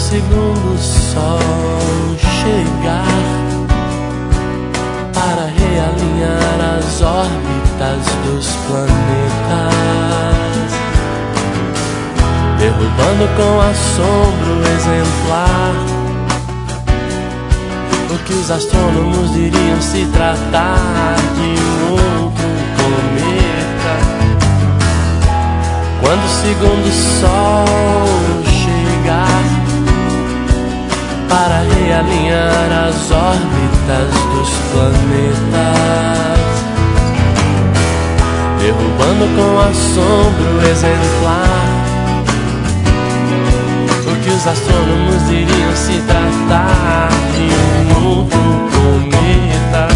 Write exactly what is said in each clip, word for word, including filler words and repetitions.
segundo sol chegar para realinhar as órbitas dos planetas, derrubando com assombro exemplar o que os astrônomos diriam se tratar de um outro cometa. Quando o segundo sol chegar para realinhar as órbitas dos planetas, derrubando com assombro exemplar o que os astrônomos diriam se tratar de um outro cometa.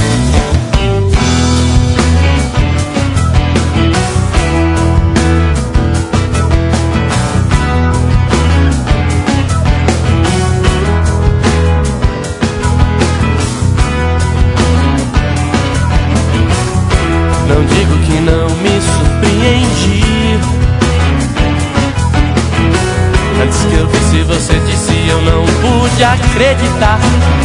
Não digo que não me surpreendi. Antes que eu visse você disse eu não pude acreditar.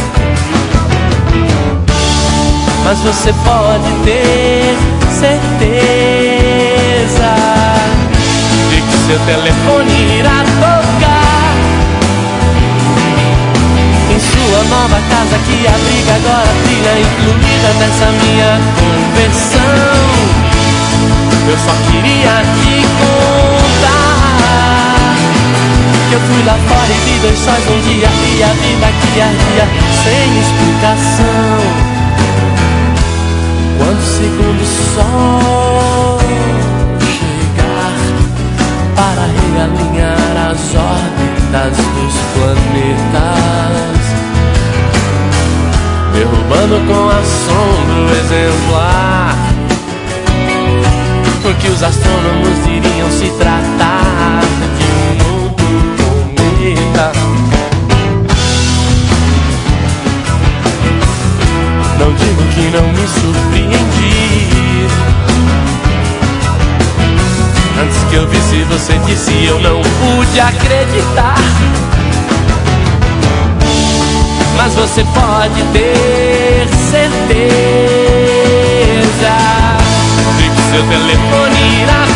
Mas você pode ter certeza de que seu telefone irá tocar em sua nova casa que abriga agora trilha incluída nessa minha conversão. Eu só queria te contar que eu fui lá fora e vi dois sóis um dia e a vida que ardia sem explicação. Quando o segundo sol chegar para realinhar as órbitas dos planetas, derrubando com assombro exemplar o que os astrônomos diriam se tratar de um outro cometa. Não digo que não me surpreendi. Antes que eu visse você disse eu não pude acreditar. Mas você pode ter certeza de que seu telefone irá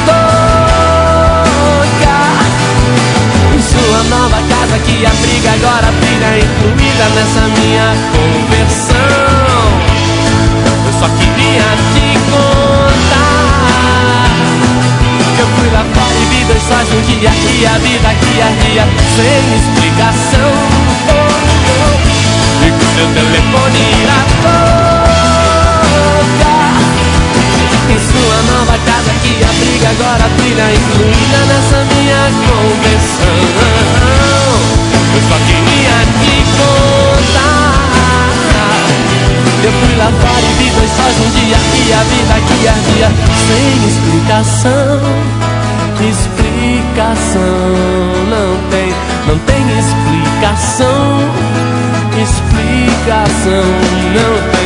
tocar em sua nova casa que abriga agora a brilha incluída nessa minha conversão. Eu só queria te contar que eu fui lá fora e vi dois sóis um dia e a vida que ardia sem explicação. Oh, oh. E que seu telefone irá tocar em sua nova casa que abriga agora a trilha incluída nessa minha conversão. Eu só queria te contar que eu fui lá fora e vi dois sóis um dia e a vida que ardia sem explicação. Explicação não tem, não tem explicação. Explicação não tem.